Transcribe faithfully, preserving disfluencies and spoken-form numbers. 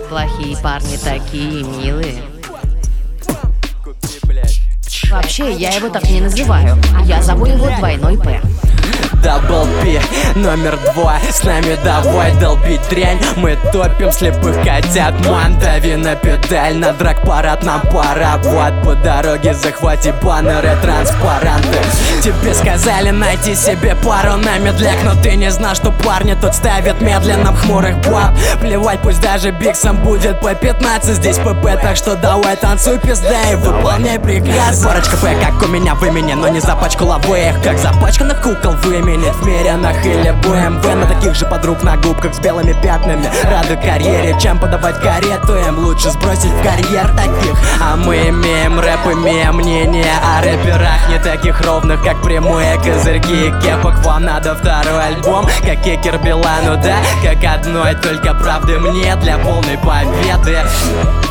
Плохие парни такие милые. Вообще, я его так не называю. Я зову его двойной П. Дабл Пи, номер два. С нами давай долбить дрянь. Мы топим слепых котят. Ман, дави на педаль. На драг-парад нам пора. Вот по дороге захвати баннеры, транспаранты. Тебе сказали найти себе пару на медляк, но ты не знал, что парни тут ставят медленно хмурых баб. Плевать, пусть даже биксом будет по пятнадцать. Здесь ПП, так что давай танцуй, пизда, и выполняй приказ. Парочка П, как у меня в имени, но не запачкал обоих, как запачканных кукол в имени. В мирянах или бэ эм вэ, на таких же подруг на губках с белыми пятнами. Рады карьере, чем подавать карету, им лучше сбросить в карьер таких. А мы имеем рэп, имеем мнение о рэперах, не таких ровных, как прямые козырьки кепок. Вам надо второй альбом, как Кикер Билану, да? Как одной только правды мне для полной победы.